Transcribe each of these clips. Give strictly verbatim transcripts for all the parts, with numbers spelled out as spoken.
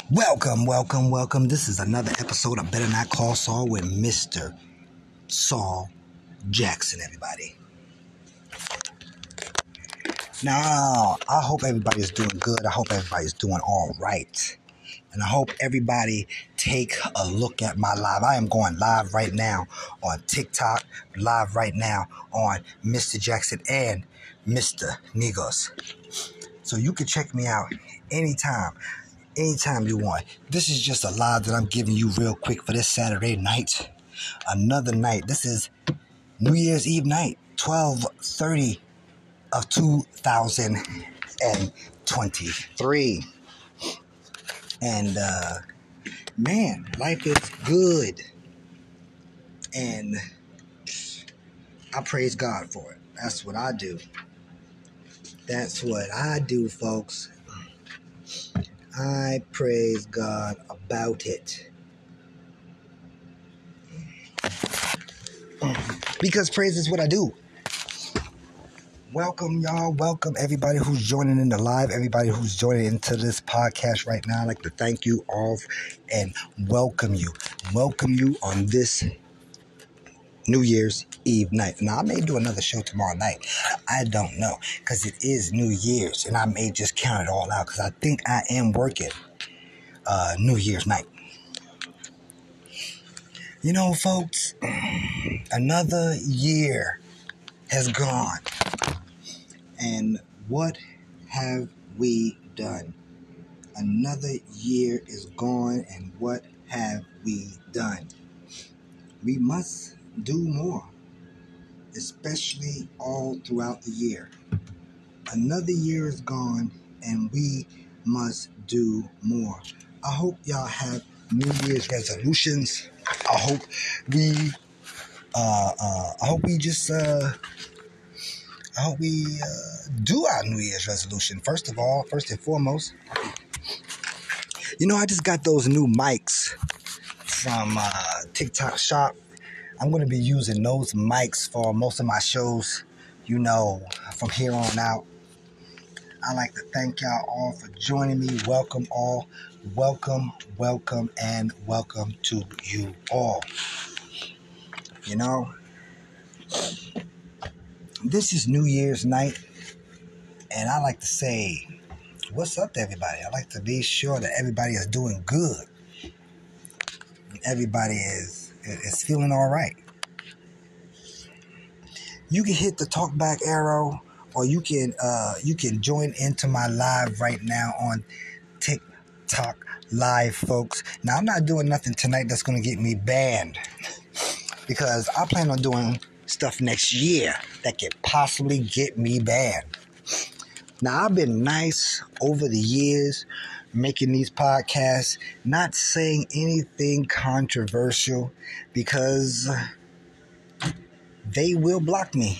Welcome, welcome, welcome. This is another episode of Better Not Call Saul with Mister Saul Jackson, everybody. Now, I hope everybody's doing good. I hope everybody's doing all right. And I hope everybody take a look at my live. I am going live right now on TikTok, live right now on Mister Jackson and Mister Nigos. So you can check me out anytime. Anytime you want. This is just a live that I'm giving you real quick for this Saturday night. Another night. This is New Year's Eve night, twelve thirty of two thousand twenty-three. And, uh, man, life is good. And I praise God for it. That's what I do. That's what I do, folks. I praise God about it. Because praise is what I do. Welcome, y'all. Welcome, everybody who's joining in the live, everybody who's joining into this podcast right now. I'd like to thank you all and welcome you. Welcome you on this New Year's Eve night. Now, I may do another show tomorrow night. I don't know, because it is New Year's, and I may just count it all out, because I think I am working uh, New Year's night. You know, folks, another year has gone, and what have we done? Another year is gone, and what have we done? We must do more, especially all throughout the year. Another year is gone, and we must do more. I hope y'all have New Year's resolutions. I hope we, uh, uh, I hope we just, uh, I hope we uh, do our New Year's resolution. First of all, first and foremost, you know, I just got those new mics from uh, TikTok Shop. I'm going to be using those mics for most of my shows, you know, from here on out. I'd like to thank y'all all for joining me. Welcome all. Welcome, welcome, and welcome to you all. You know, this is New Year's night, and I like to say, what's up to everybody? I like to be sure that everybody is doing good. Everybody is is feeling all right. You can hit the talk back arrow, or you can uh, you can join into my live right now on TikTok live, folks. Now, I'm not doing nothing tonight that's going to get me banned, because I plan on doing stuff next year that could possibly get me banned. Now, I've been nice over the years making these podcasts, not saying anything controversial, because they will block me.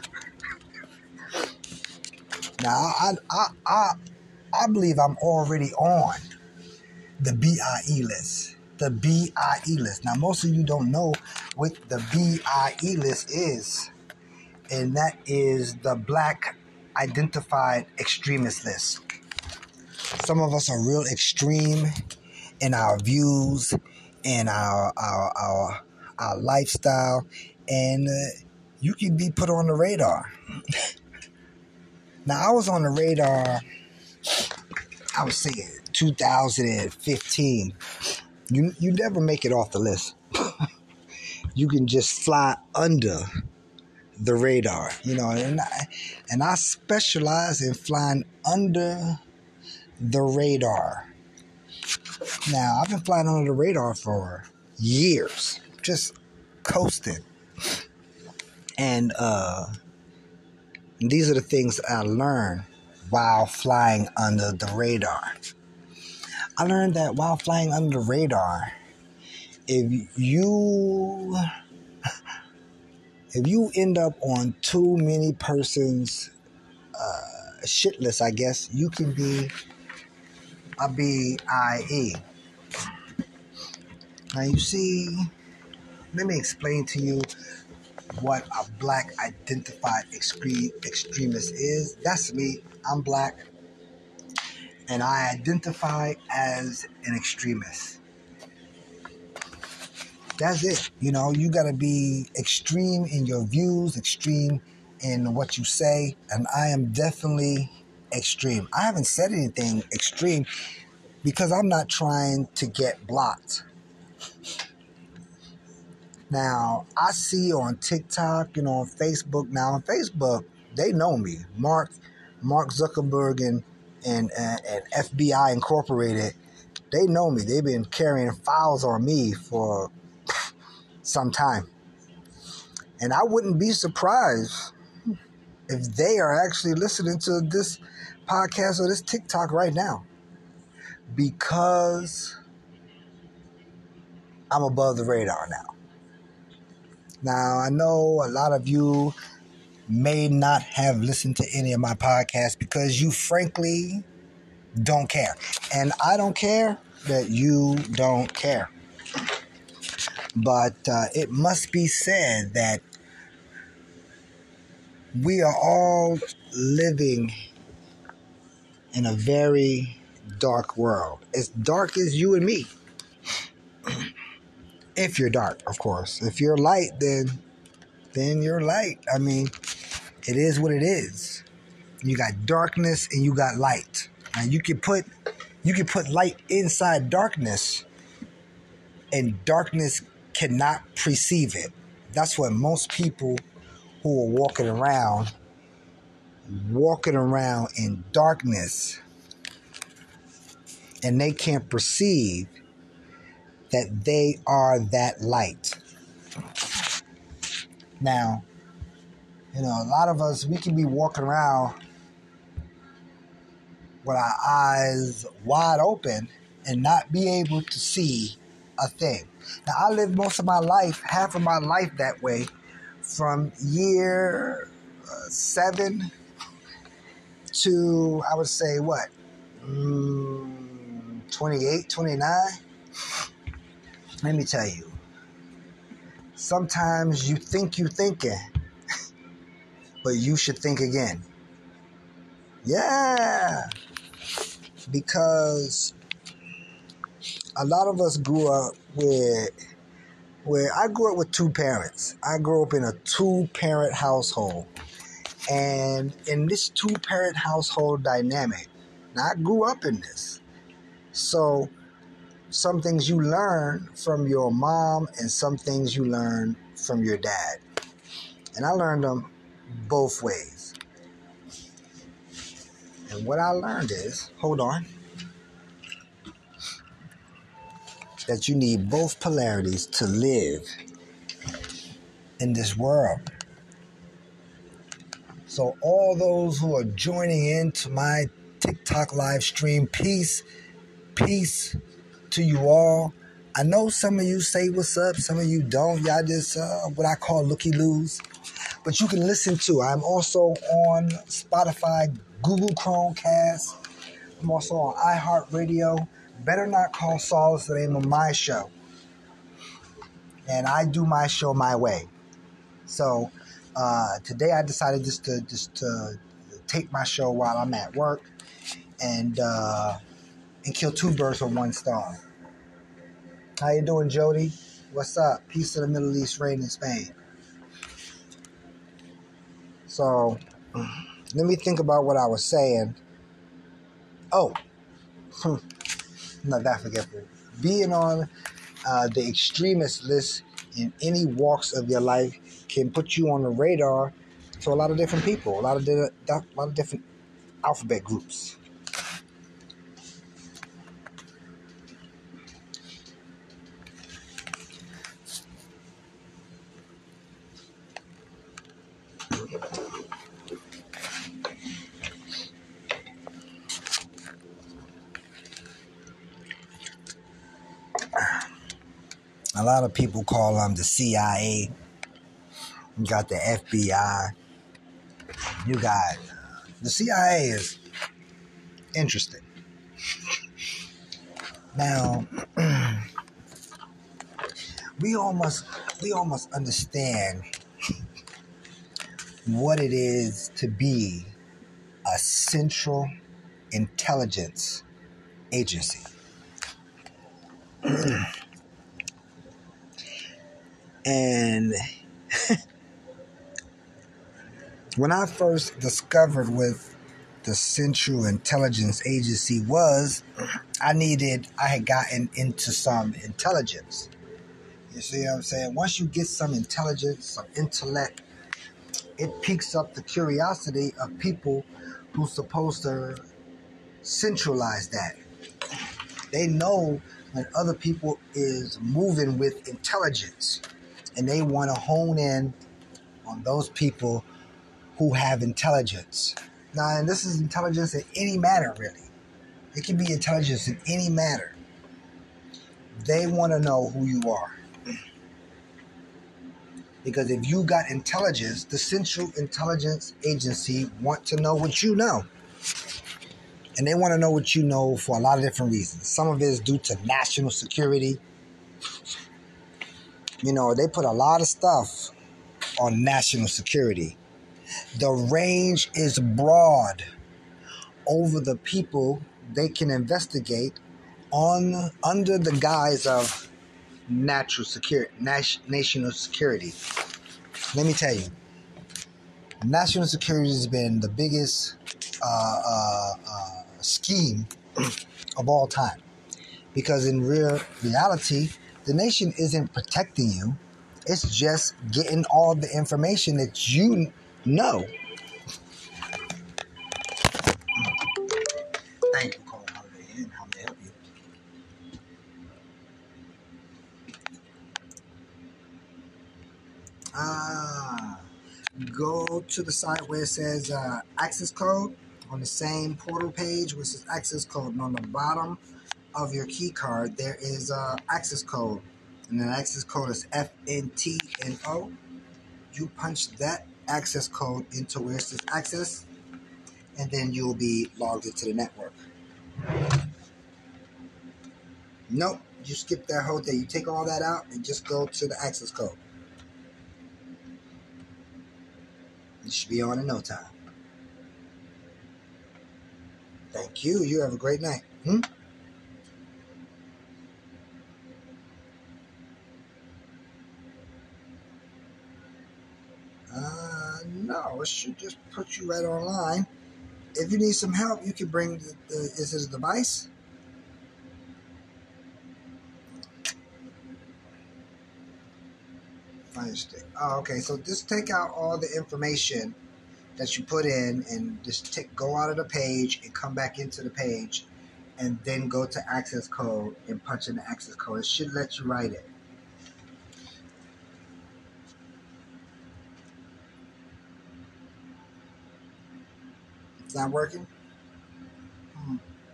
Now, I I I I believe I'm already on the B I E list. The B I E list. Now, most of you don't know what the B I E list is, and that is the Black Identified Extremist List. Some of us are real extreme in our views, in our our our, our lifestyle, and uh, you can be put on the radar. Now, I was on the radar, I would say two thousand fifteen. You you never make it off the list. You can just fly under the radar, you know, and I, and I specialize in flying under the radar. Now, I've been flying under the radar for years, just coasting. And uh, these are the things I learned while flying under the radar. I learned that while flying under the radar, if you if you end up on too many persons' uh, shit list, I guess, you can be a B I E. Now, you see, let me explain to you what a Black Identified Extre- Extremist is. That's me. I'm black. and I identify as an extremist. That's it. You know, you got to be extreme in your views, extreme in what you say, and I am definitely extreme. I haven't said anything extreme because I'm not trying to get blocked. Now, I see on TikTok, you know, on Facebook. Now, on Facebook, they know me. Mark Mark Zuckerberg and, and, and, and F B I Incorporated, they know me. They've been carrying files on me for some time. And I wouldn't be surprised if they are actually listening to this podcast or this TikTok right now, because I'm above the radar now. Now, I know a lot of you may not have listened to any of my podcasts because you frankly don't care. And I don't care that you don't care. But uh, it must be said that we are all living in a very dark world. As dark as you and me. If you're dark, of course. If you're light, then then you're light. I mean, it is what it is. You got darkness and you got light. And you can put you can put light inside darkness, and darkness cannot perceive it. That's what most people who are walking around walking around in darkness, and they can't perceive that they are that light. Now, you know, a lot of us, we can be walking around with our eyes wide open and not be able to see a thing. Now, I lived most of my life, half of my life that way, from year uh, seven to, I would say, what, mm, twenty-eight, twenty-nine? Let me tell you, sometimes you think you're thinking, but you should think again. Yeah, because a lot of us grew up with, where I grew up with two parents. I grew up in a two-parent household. And in this two-parent household dynamic, now I grew up in this. So some things you learn from your mom and some things you learn from your dad. And I learned them both ways. And what I learned is, hold on, that you need both polarities to live in this world. So all those who are joining into my TikTok live stream, peace, peace to you all. I know some of you say what's up, some of you don't. Y'all just uh, what I call looky-loos. But you can listen to. I'm also on Spotify, Google Chromecast. I'm also on iHeartRadio. Better Not Call Saul is the name of my show. And I do my show my way. So uh, today I decided just to just to tape my show while I'm at work and uh, and kill two birds with one stone. How you doing, Jody? What's up? Peace to the Middle East, rain in Spain. So let me think about what I was saying. Oh, not that forgetful. Being on uh, the extremist list in any walks of your life can put you on the radar to a lot of different people, a lot of di- a lot of different alphabet groups. A lot of people call them the C I A. You got the F B I. You got the C I A is interesting. Now, we almost we almost understand what it is to be a central intelligence Agency. And when I first discovered what the Central Intelligence Agency was, I needed, I had gotten into some intelligence. You see what I'm saying? Once you get some intelligence, some intellect, it piques up the curiosity of people who's supposed to centralize that. They know when other people is moving with intelligence, and they want to hone in on those people who have intelligence. Now, and this is intelligence in any matter, really. It can be intelligence in any matter. They want to know who you are. Because if you got intelligence, the Central Intelligence Agency want to know what you know. And they want to know what you know for a lot of different reasons. Some of it is due to national security. You know, they put a lot of stuff on national security. The range is broad over the people they can investigate on under the guise of natural security, national security. Let me tell you, national security has been the biggest uh, uh, uh, scheme of all time, because in real reality, the nation isn't protecting you. It's just getting all the information that you know. Thank you for calling Holiday Inn. How may I help you? Ah, go to the site where it says uh, access code on the same portal page, which is access code. And on the bottom of your key card, there is uh, access code. And the access code is F N T N O. You punch that access code into where it says access, and then you'll be logged into the network. Nope, you skip that whole thing. You take all that out and just go to the access code. You should be on in no time. Thank you. You have a great night. Hmm? Uh, no, it should just put you right online. If you need some help, you can bring the, the is it a device? Fire stick. Oh, okay. So just take out all the information that you put in and just take, go out of the page and come back into the page, and then go to access code and punch in the access code. It should let you write it. It's not working? Hmm.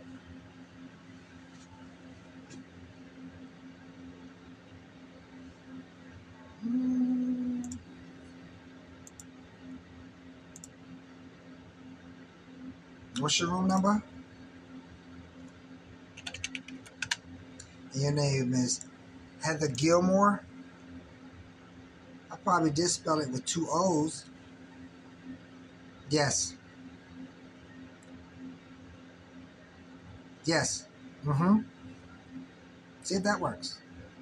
Hmm. What's your room number? And your name is Heather Gilmore? I probably did spell it with two O's. Yes. Yes. Mm-hmm. See if that works.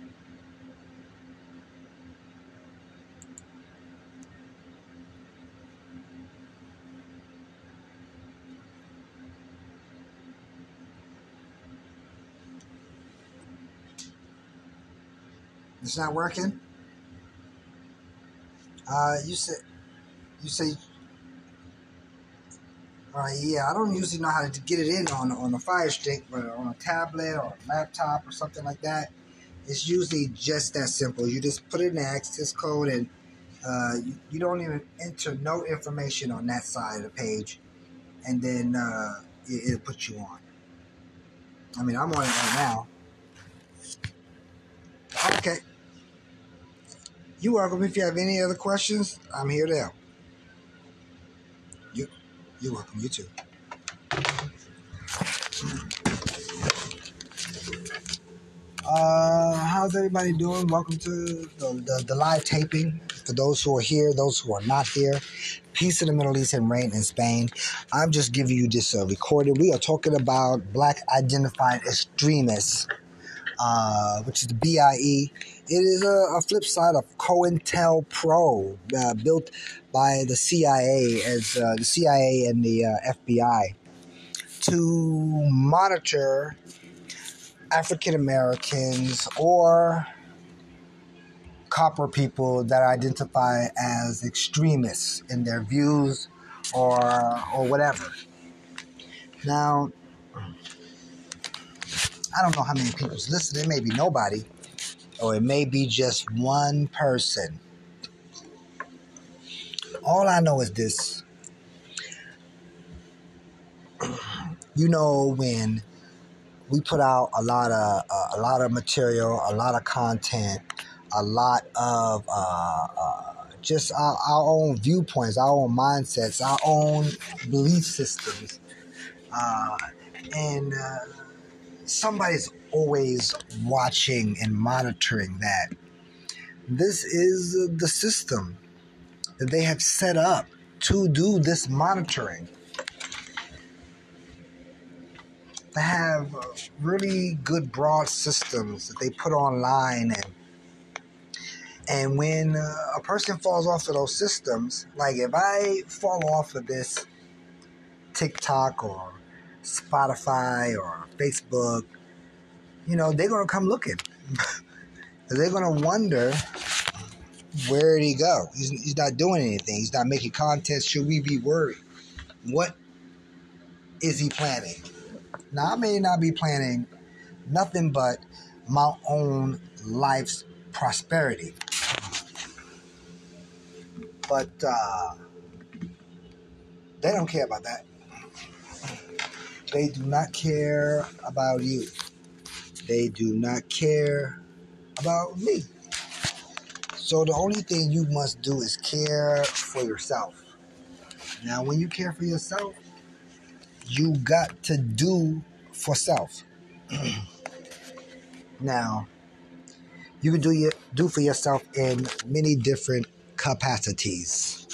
It's not working? Uh, you said, you say, all right, yeah, I don't usually know how to get it in on, on a Fire Stick, but on a tablet or a laptop or something like that, it's usually just that simple. You just put in the access code, and uh, you, you don't even enter no information on that side of the page, and then uh, it, it'll put you on. I mean, I'm on it right now. Okay. You're welcome. If you have any other questions, I'm here to help. You, you're welcome. You too. Uh, how how's everybody doing? Welcome to the, the, the live taping. For those who are here, those who are not here, peace in the Middle East and rain in Spain. I'm just giving you this uh, recording. We are talking about black identified extremists, uh, which is the B I E. It is a, a flip side of COINTELPRO, uh, built by the C I A, as uh, the C I A and the uh, F B I, to monitor African Americans or copper people that identify as extremists in their views or or whatever. Now, I don't know how many people's listening. It may be nobody, or it may be just one person. All I know is this. You know, when we put out a lot of uh, a lot of material, a lot of content, a lot of uh, uh, just our, our own viewpoints, our own mindsets, our own belief systems, uh, and uh, somebody's always watching and monitoring that. This is the system that they have set up to do this monitoring. They have really good broad systems that they put online, and and when uh, a person falls off of those systems, like if I fall off of this TikTok or Spotify or Facebook, you know, they're going to come looking. They're going to wonder, where did he go? He's, he's not doing anything. He's not making content. Should we be worried? What is he planning? Now, I may not be planning nothing but my own life's prosperity. But uh, they don't care about that. They do not care about you. They do not care about me. So the only thing you must do is care for yourself. Now, when you care for yourself, you got to do for self. Now, you can do your, do for yourself in many different capacities.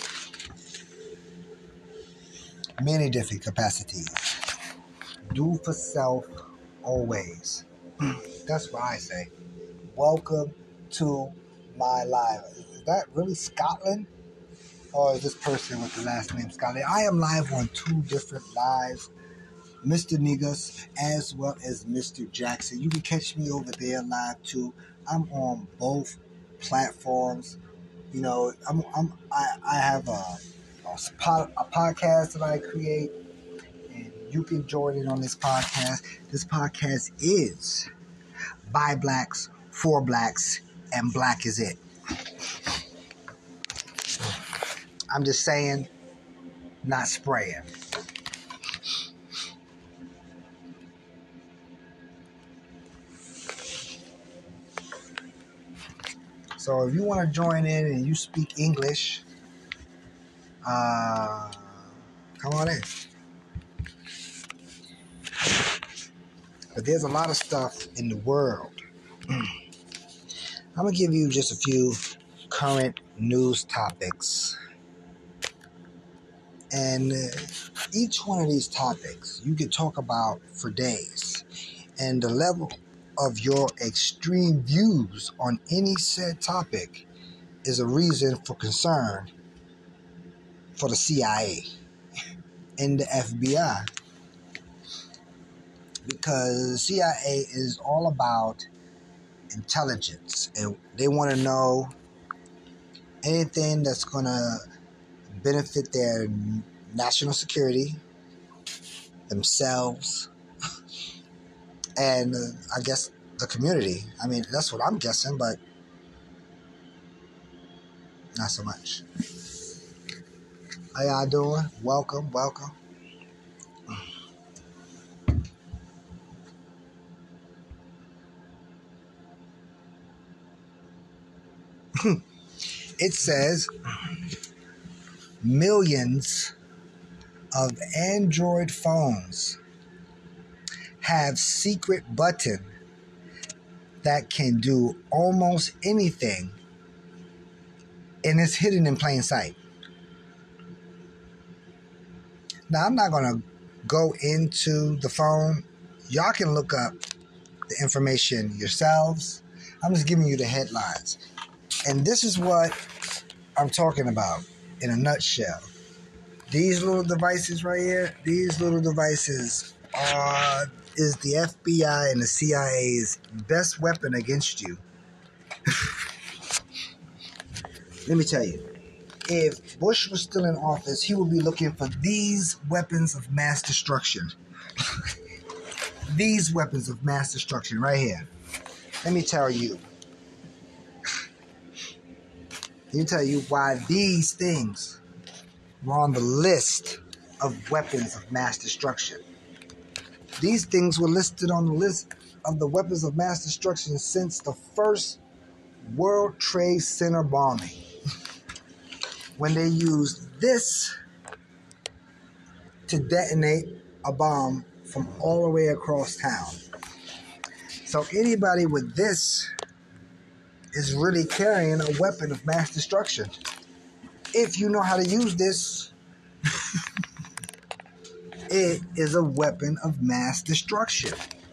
Many different capacities. Do for self always. That's what I say. Welcome to my live. Is that really Scotland? Or is this person with the last name Scotland? I am live on two different lives. Mister Negus as well as Mister Jackson. You can catch me over there live too. I'm on both platforms. You know, I'm, I'm I, I have a, a, spot, a podcast that I create, and you can join in on this podcast. This podcast is by blacks, for blacks, and black is it. I'm just saying, not spraying. So if you want to join in and you speak English, uh, come on in. But there's a lot of stuff in the world. I'm going to give you just a few current news topics. And uh, each one of these topics you can talk about for days. And the level of your extreme views on any said topic is a reason for concern for the C I A and the F B I. Because the C I A is all about intelligence, and they want to know anything that's going to benefit their national security, themselves, and uh, I guess the community. I mean, that's what I'm guessing, but not so much. How y'all doing? Welcome, welcome. It says millions of Android phones have secret button that can do almost anything, and it's hidden in plain sight. Now, I'm not going to go into the phone. Y'all can look up the information yourselves. I'm just giving you the headlines. And this is what I'm talking about in a nutshell. These little devices right here, these little devices are is the F B I and the C I A's best weapon against you. Let me tell you, if Bush was still in office, he would be looking for these weapons of mass destruction. These weapons of mass destruction right here. Let me tell you. Let me tell you why these things were on the list of weapons of mass destruction. These things were listed on the list of the weapons of mass destruction since the first World Trade Center bombing. When they used this to detonate a bomb from all the way across town. So anybody with this is really carrying a weapon of mass destruction. If you know how to use this, it is a weapon of mass destruction.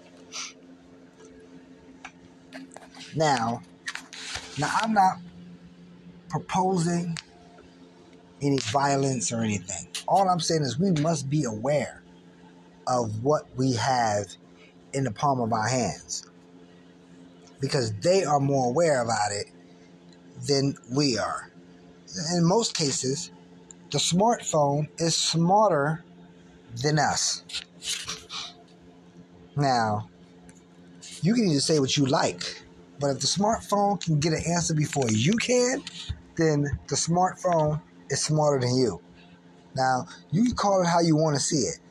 Now, now I'm not proposing any violence or anything. All I'm saying is we must be aware of what we have in the palm of our hands, because they are more aware about it than we are. In most cases, the smartphone is smarter than us. Now, you can just say what you like, but if the smartphone can get an answer before you can, then the smartphone is smarter than you. Now, you can call it how you want to see it.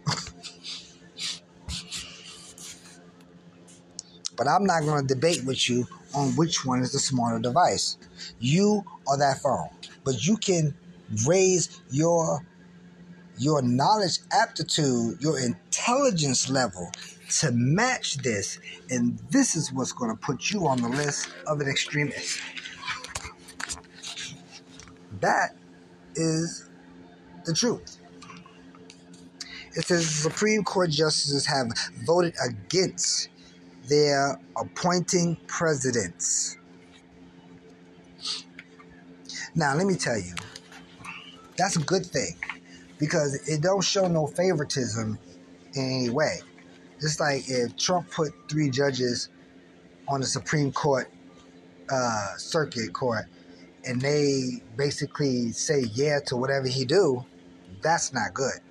But I'm not going to debate with you on which one is the smarter device. You or that phone. But you can raise your, your knowledge aptitude, your intelligence level to match this. And this is what's going to put you on the list of an extremist. That is the truth. It says the Supreme Court justices have voted against their appointing presidents. Now, let me tell you, that's a good thing, because it don't show no favoritism in any way. Just like if Trump put three judges on the Supreme Court, uh, circuit court, and they basically say yeah to whatever he do, that's not good.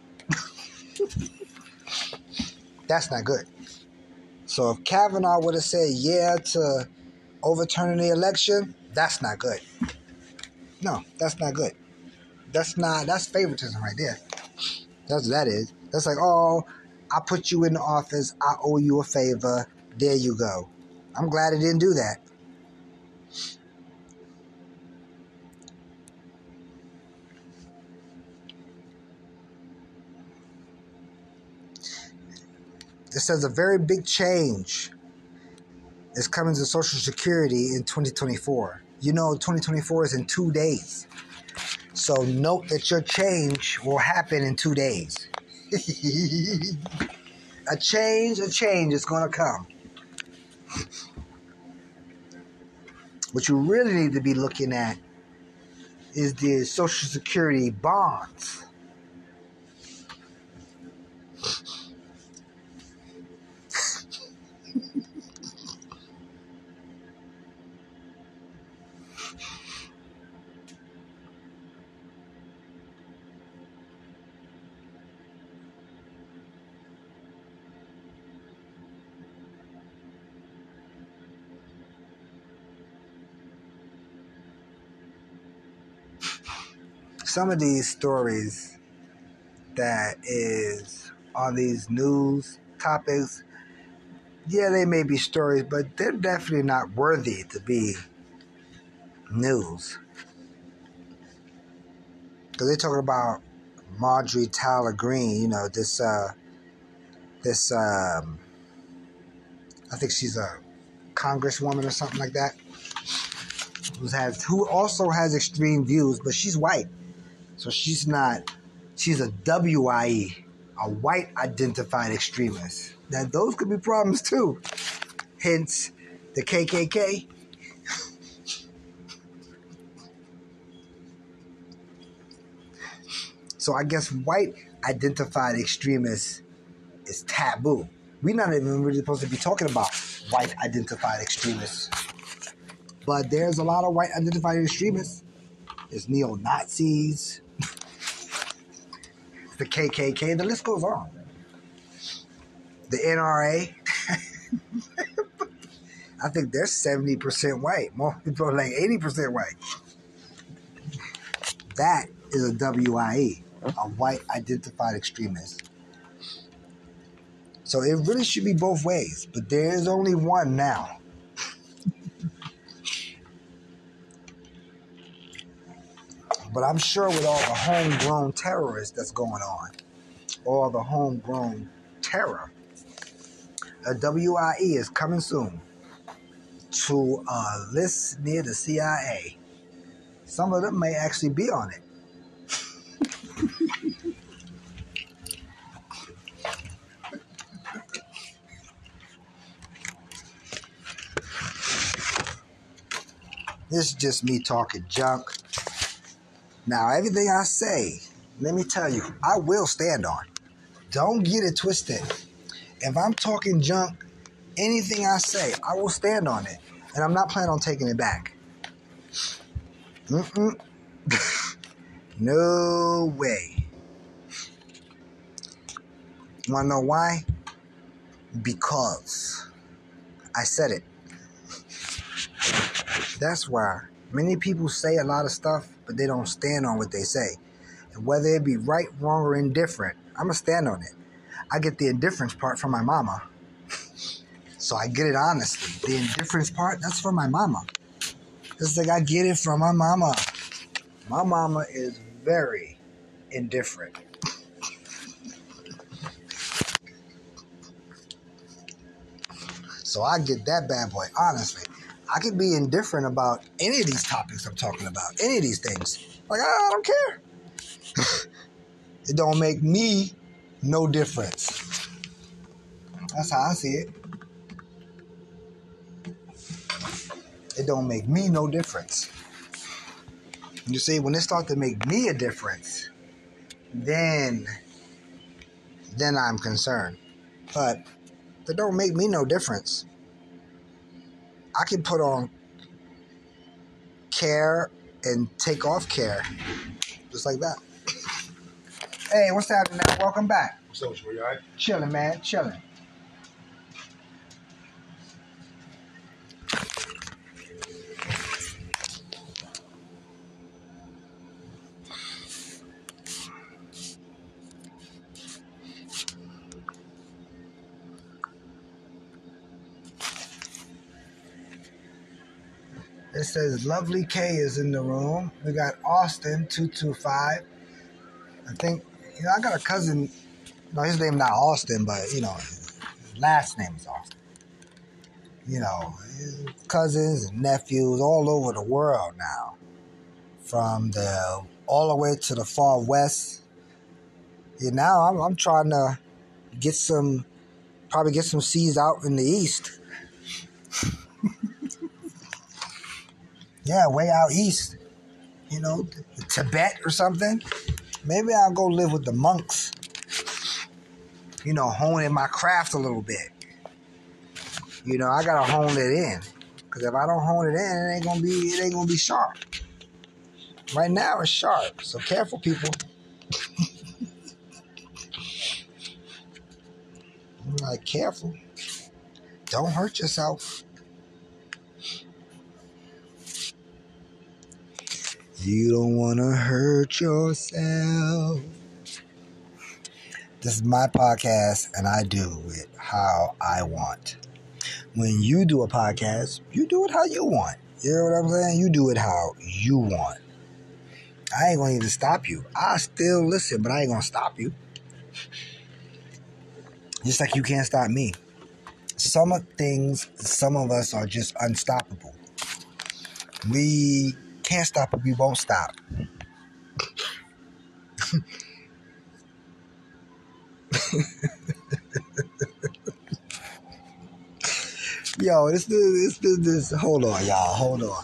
That's not good. So if Kavanaugh would have said yeah to overturning the election, that's not good. No, that's not good. That's not, that's favoritism right there. That's what that is. That's like, oh, I put you in the office, I owe you a favor, there you go. I'm glad it didn't do that. It says a very big change is coming to Social Security in twenty twenty-four. You know, twenty twenty-four is in two days. So note that your change will happen in two days. a change, a change is going to come. What you really need to be looking at is the Social Security bonds. Some of these stories that is on these news topics, yeah, they may be stories, but they're definitely not worthy to be news. Because they're talking about Marjorie Taylor Greene, you know, this, uh, this, um, I think she's a congresswoman or something like that, who has who also has extreme views, but she's white, so she's not. She's a W I E, a white identified extremist. Now those could be problems too. Hence, the K K K. So I guess white identified extremists is taboo. We're not even really supposed to be talking about white identified extremists. But there's a lot of white identified extremists. There's neo-Nazis, the K K K, the list goes on. The N R A. I think they're seventy percent white. More people are like eighty percent white. That is a W I E, a white identified extremist. So it really should be both ways, but there is only one now. But I'm sure with all the homegrown terrorists that's going on, all the homegrown terror, a W I E is coming soon to a list near the C I A. Some of them may actually be on it. This is just me talking junk. Now, everything I say, let me tell you, I will stand on. Don't get it twisted. If I'm talking junk, anything I say, I will stand on it. And I'm not planning on taking it back. Mm-mm. No way. You want to know why? Because I said it. That's why many people say a lot of stuff, but they don't stand on what they say. And whether it be right, wrong, or indifferent, I'm going to stand on it. I get the indifference part from my mama. So I get it honestly. The indifference part, that's from my mama. It's like I get it from my mama. My mama is very indifferent. So I get that bad boy, honestly. I could be indifferent about any of these topics I'm talking about, any of these things. Like, I don't care. It don't make me no difference. That's how I see it. It don't make me no difference. You see, when it starts to make me a difference, then, then I'm concerned. But it don't make me no difference. I can put on care and take off care. Just like that. Hey, what's happening now? Welcome back. What's up, you all right? Chilling, man. Chilling. It says Lovely K is in the room. We got Austin two two five. I think, you know, I got a cousin. No, his name not Austin, but, you know, his last name is Austin. You know, his cousins and nephews all over the world now. From the, all the way to the far west. Yeah, now I'm, I'm trying to get some, probably get some seeds out in the east. Yeah, way out east, you know, Tibet or something. Maybe I'll go live with the monks, you know, hone in my craft a little bit. You know, I gotta hone it in, because if I don't hone it in, it ain't gonna be, it ain't gonna be sharp. Right now it's sharp, so careful, people. Like, careful. Don't hurt yourself. You don't want to hurt yourself. This is my podcast, and I do it how I want. When you do a podcast, you do it how you want. You know what I'm saying? You do it how you want. I ain't going to even stop you. I still listen, but I ain't going to stop you. Just like you can't stop me. some of things, some of us are just unstoppable. We can't stop it. We won't stop. Yo, this this this this. Hold on, y'all. Hold on.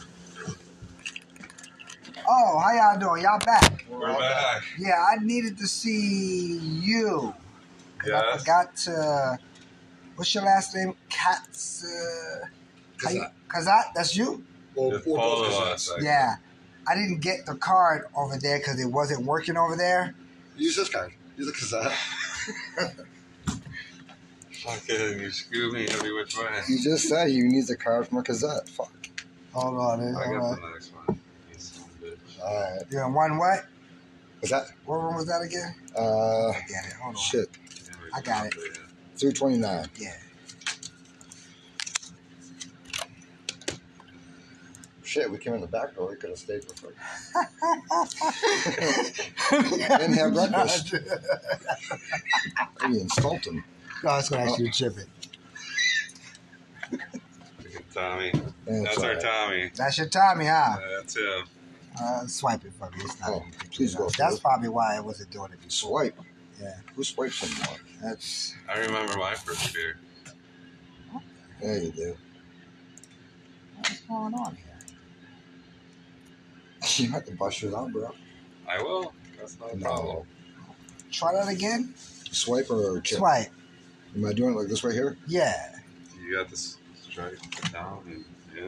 Oh, how y'all doing? Y'all back? We're back. Yeah, I needed to see you. Cause Yes. I forgot to. What's your last name? Katz. Uh, Kazat. Kazat? That's you? Well, Just we're follow both us. Kazats. Yeah. I didn't get the card over there because it wasn't working over there. Use this card. Use the Kazat. Fucking, you screw me every which way. You just said you need the card from a Kazat. Fuck. Hold on. I Hold got on. the next one. You son of a bitch. Alright. You're in one what? What's that? What room was that again? Uh, I get it. Hold on. shit. I got it. three twenty-nine. Yeah. Shit, we came in the back door. We could have stayed for free. Didn't have breakfast. We installed him. No, I was going to actually chip it. Tommy. Yeah, That's it's our alright. Tommy. That's your Tommy, huh? Yeah, that's him. Uh, swipe it for me. It's not Oh, even picking please it go up. through That's it. probably why I wasn't doing it before. Swipe. Yeah. Who swipes anymore? That's. I remember my first beer. Yeah, you do. What's going on here? You have to bust yours out, bro. I will. That's not a problem. No. Try that again. Swipe or chip? Swipe. Am I doing it like this right here? Yeah. You got this strike down and in.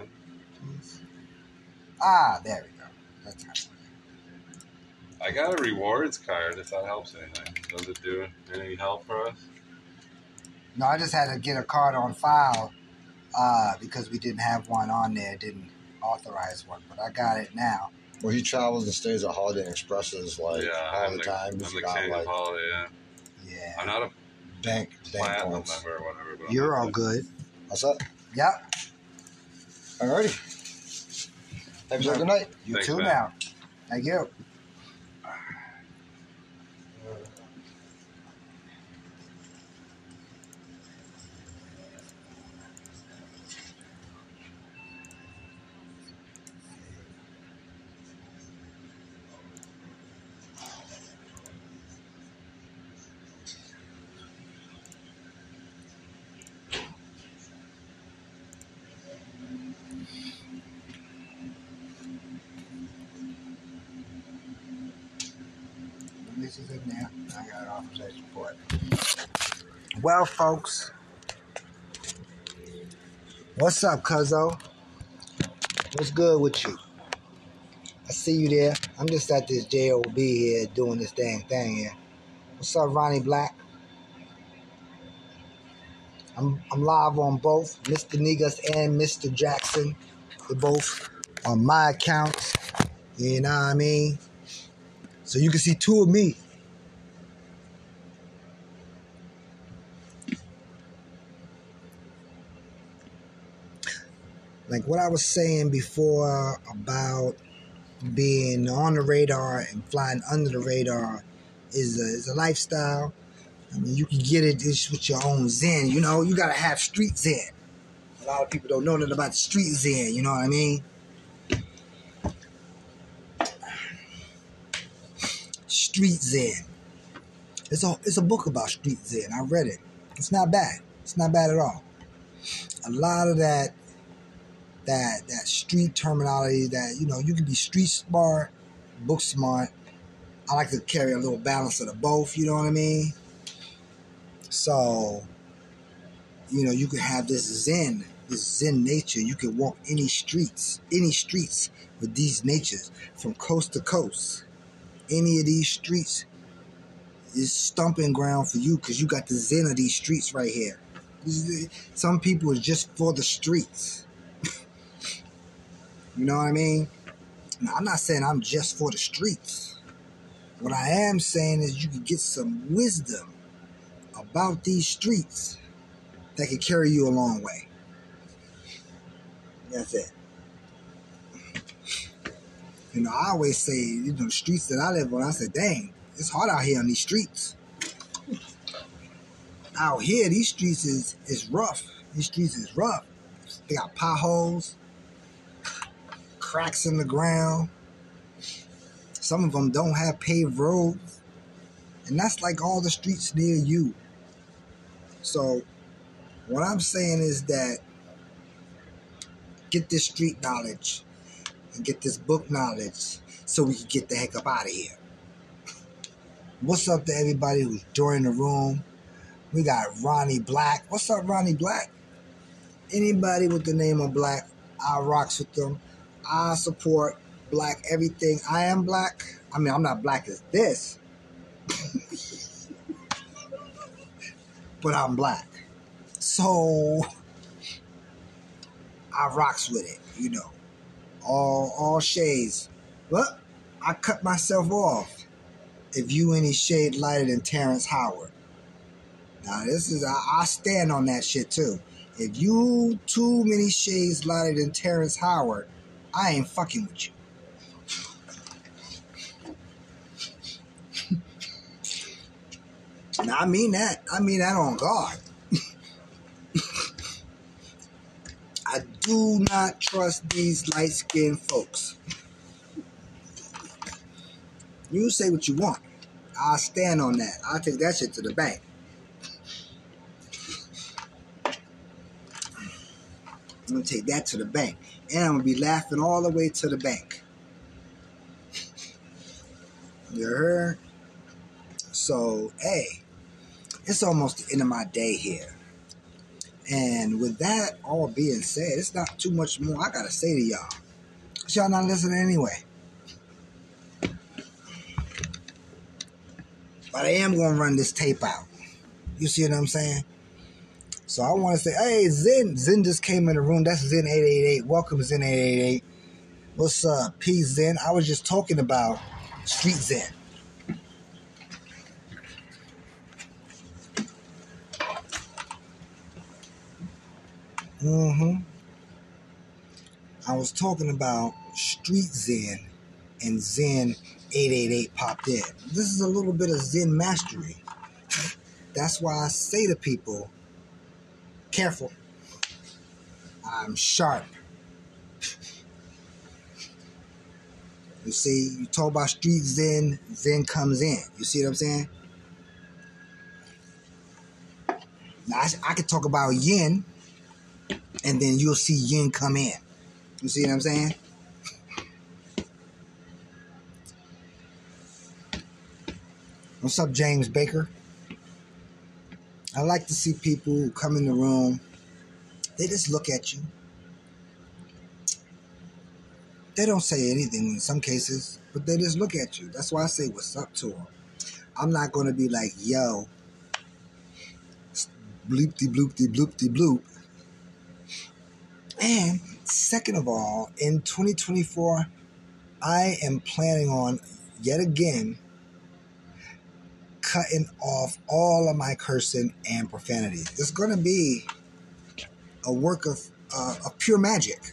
Ah, there we go. That's how it works. I got a rewards card if that helps anything. Does it do any help for us? No, I just had to get a card on file uh, because we didn't have one on there. Didn't authorize one, but I got it now. Well, he travels and stays at Holiday Inn Expresses like yeah, all I'm the the, time. I'm He's the got king like of holiday, yeah. Yeah. I'm not a bank bank platinum points. member or whatever. But You're I'm all good. What's that? Yep. Alrighty. Have yourself a good night. You Thanks, too man. now. Thank you. This is in there. I got an authorization for it. Well, folks, what's up, cuzzo? What's good with you? I see you there. I'm just at this J O B here doing this dang thing here. What's up, Ronnie Black? I'm I'm live on both Mister Negus and Mister Jackson. They're both on my accounts. You know what I mean? So you can see two of me. Like what I was saying before about being on the radar and flying under the radar is a, is a lifestyle. I mean, you can get it just with your own zen. You know, you got to have street zen. A lot of people don't know nothing about the street zen. You know what I mean? Street zen. It's a, it's a book about street zen. I read it. It's not bad. It's not bad at all. A lot of that that that street terminology that, you know, you can be street smart, book smart. I like to carry a little balance of the both, you know what I mean? So, you know, you can have this zen, this zen nature. You can walk any streets, any streets with these natures from coast to coast. Any of these streets is stomping ground for you because you got the zen of these streets right here. Some people is just for the streets. You know what I mean? Now, I'm not saying I'm just for the streets. What I am saying is you can get some wisdom about these streets that can carry you a long way. That's it. You know, I always say, you know, the streets that I live on, I say, dang, it's hard out here on these streets. Out here, these streets is, is rough. These streets is rough. They got potholes, cracks in the ground. Some of them don't have paved roads. And that's like all the streets near you. So what I'm saying is that get this street knowledge and get this book knowledge so we can get the heck up out of here. What's up to everybody who's joining the room? We got Ronnie Black. What's up, Ronnie Black? Anybody with the name of Black, I rocks with them. I support Black everything. I am Black. I mean, I'm not black as this, but I'm Black. So I rocks with it, you know. All all shades. But I cut myself off. If you any shade lighter than Terrence Howard. Now this is I, I stand on that shit too. If you too many shades lighter than Terrence Howard, I ain't fucking with you. Now I mean that. I mean that on God. I do not trust these light-skinned folks. You say what you want. I'll stand on that. I'll take that shit to the bank. I'm going to take that to the bank. And I'm going to be laughing all the way to the bank. You heard? So, hey, it's almost the end of my day here. And with that all being said, it's not too much more I got to say to y'all. But y'all not listening anyway. But I am going to run this tape out. You see what I'm saying? So I want to say, hey, Zen. Zen just came in the room. That's Zen eight eight eight. Welcome, Zen eight eight eight. What's up? Peace, Zen. I was just talking about Street Zen. Mm-hmm. I was talking about Street Zen and Zen eight eight eight popped in. This is a little bit of Zen mastery. That's why I say to people, careful. I'm sharp. You see, you talk about Street Zen, Zen comes in. You see what I'm saying? Now, I, I could talk about Yin, and then you'll see Yin come in. You see what I'm saying? What's up, James Baker? I like to see people who come in the room. They just look at you. They don't say anything in some cases, but they just look at you. That's why I say what's up to them. I'm not going to be like, yo, bloopty bloopty bloopty bloop. And second of all, in twenty twenty-four, I am planning on, yet again, cutting off all of my cursing and profanity. It's going to be a work of, uh, of pure magic.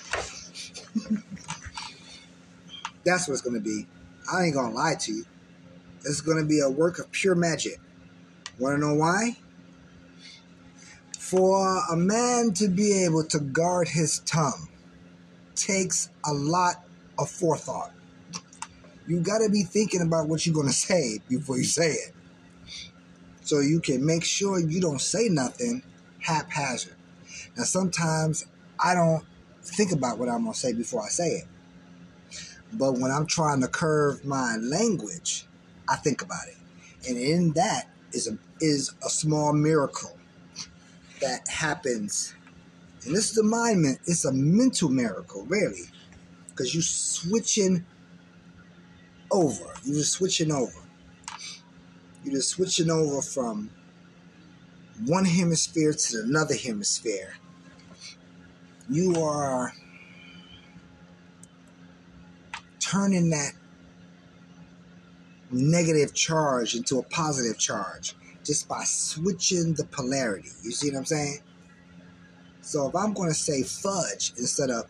That's what it's going to be. I ain't going to lie to you. It's going to be a work of pure magic. Want to know why? For a man to be able to guard his tongue takes a lot of forethought. You got to be thinking about what you're going to say before you say it. So you can make sure you don't say nothing haphazard. Now, sometimes I don't think about what I'm going to say before I say it. But when I'm trying to curve my language, I think about it. And in that is a, is a small miracle that happens. And this is a mind, it's a mental miracle, really. Because you're switching over. You're just switching over. You're just switching over from one hemisphere to another hemisphere. You are turning that negative charge into a positive charge just by switching the polarity. You see what I'm saying? So if I'm going to say fudge instead of,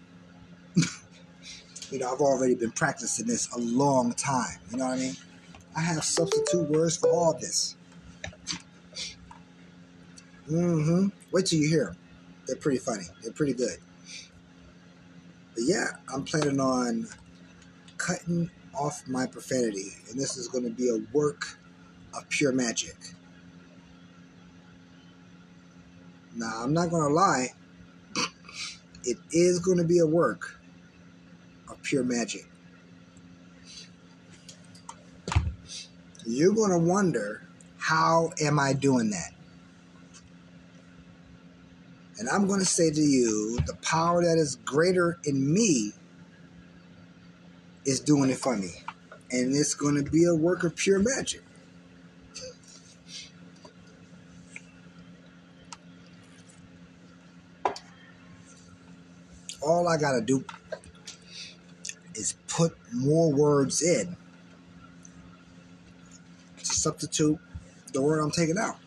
you know, I've already been practicing this a long time. You know what I mean? I have substitute words for all this. Mm-hmm. Wait till you hear them. They're pretty funny. They're pretty good. But yeah, I'm planning on cutting off my profanity, and this is going to be a work of pure magic. Now, I'm not going to lie. It is going to be a work of pure magic. You're going to wonder, how am I doing that? And I'm going to say to you, the power that is greater in me is doing it for me. And it's going to be a work of pure magic. All I got to do is put more words in to substitute the word I'm taking out.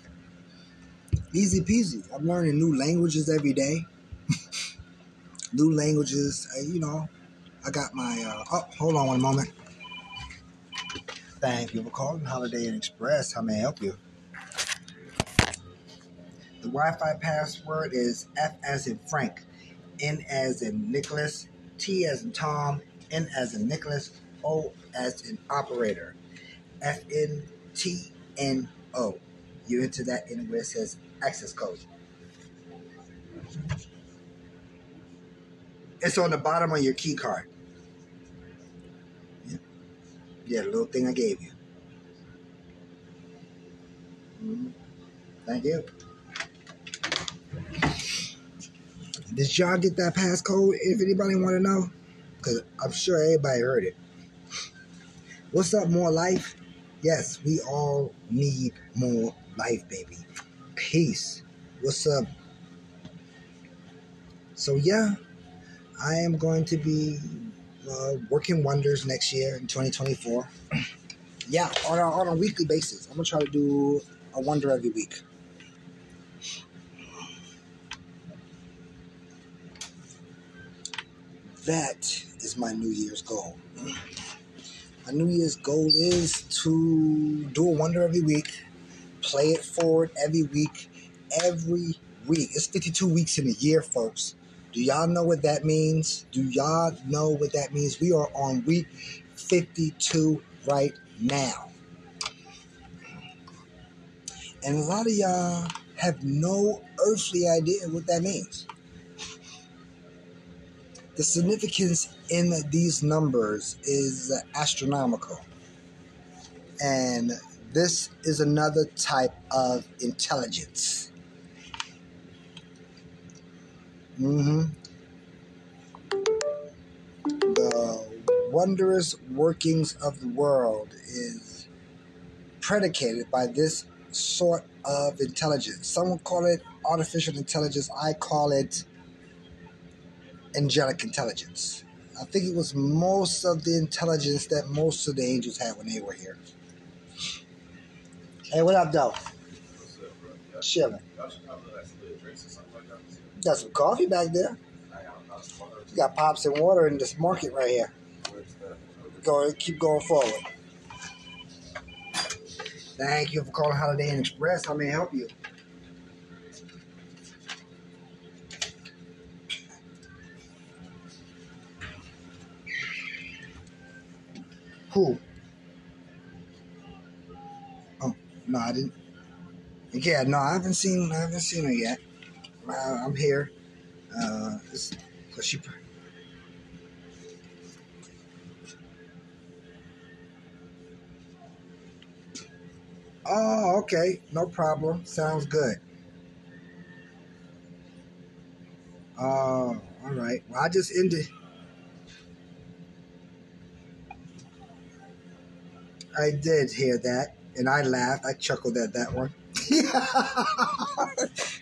Easy peasy. I'm learning new languages every day. New languages, uh, you know. I got my, uh, oh, hold on one moment. Thank you for calling Holiday Inn Express. How may I help you? The Wi-Fi password is F as in Frank, N as in Nicholas, T as in Tom, N as in Nicholas, O as in operator. F N T N O. You enter that in where it says access code. It's on the bottom of your key card. Yeah, yeah, the little thing I gave you. Mm-hmm. Thank you. Did y'all get that passcode? If anybody want to know, because I'm sure everybody heard it. What's up, more life? Yes, we all need more life, baby. Peace. What's up? So yeah, I am going to be uh, working wonders next year in twenty twenty-four. Yeah, on a, on a weekly basis. I'm going to try to do a wonder every week. That is my New Year's goal. My New Year's goal is to do a wonder every week, play it forward every week, every week. It's fifty-two weeks in a year, folks. Do y'all know what that means? Do y'all know what that means? We are on week fifty-two right now. And a lot of y'all have no earthly idea what that means. The significance in these numbers is astronomical. And this is another type of intelligence. Mm-hmm. The wondrous workings of the world is predicated by this sort of intelligence. Some will call it artificial intelligence. I call it angelic intelligence. I think it was most of the intelligence that most of the angels had when they were here. Hey, what up, though? What's up, bro? Y'all, Chilling. y'all should probably like split drinks or something like that. Got some coffee back there. I got lots of water. You got pops and water in this market right here. Where's that? Go, keep going forward. Thank you for calling Holiday Inn Express. How may I help you? Who? Oh, no, I didn't. Yeah, no, I haven't seen. I haven't seen her yet. Uh, I'm here. Uh, cause she. Oh, okay, no problem. Sounds good. Oh, all right. Well, I just ended. I did hear that, and I laughed. I chuckled at that one.